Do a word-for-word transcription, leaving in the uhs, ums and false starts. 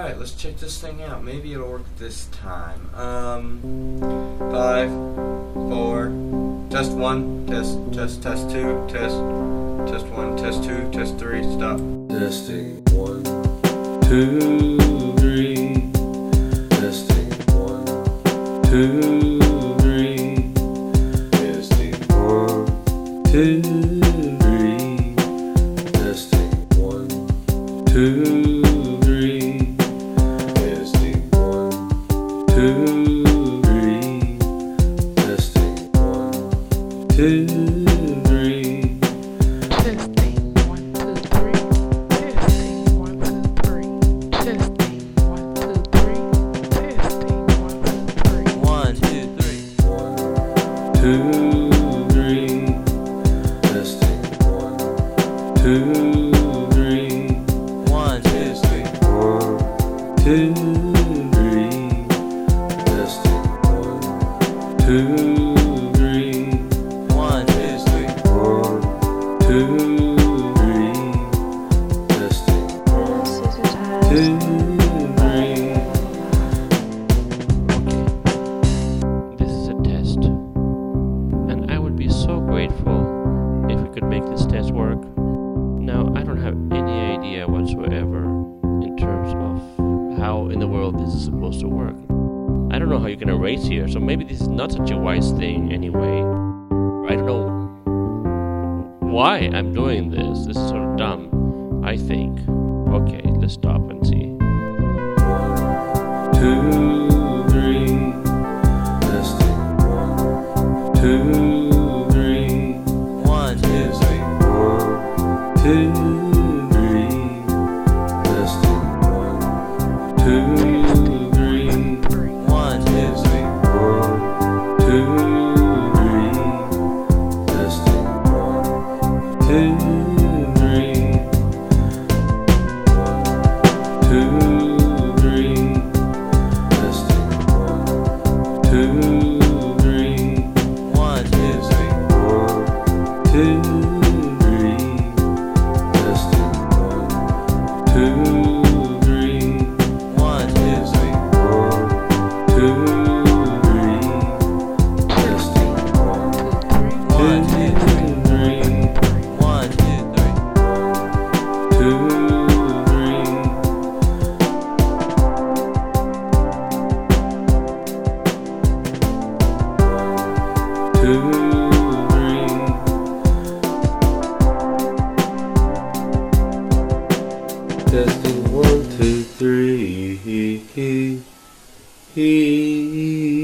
Alright, let's check this thing out. Maybe it'll work this time. Um, five, four, test one, test, test, test two, test, test one, test two, test three, stop. Testing one, two, three, testing one, two, three, testing one, two, three, testing one, two, Two, three, testing one, two, three. Testing one, two, three. Testing one, two, three. Testing one, two, three. Testing one, two, three. One, two, three. One, two, three. Testing one, two, three. One, two, three. One, two. Two, three, one, two, three, one, two, three, testing one, two, three. Okay, this is a test, and I would be so grateful if we could make this test work. Now, I don't have any idea whatsoever in terms of how in the world this is supposed to work. I don't know how you can erase here, so maybe this is not such a wise thing anyway. I don't know why I'm doing this. This is sort of dumb, I think. Okay, let's stop and see. One, two, three, testing one, two, three, one, two, three, one, two, three, testing one, two. Testing one, two, three.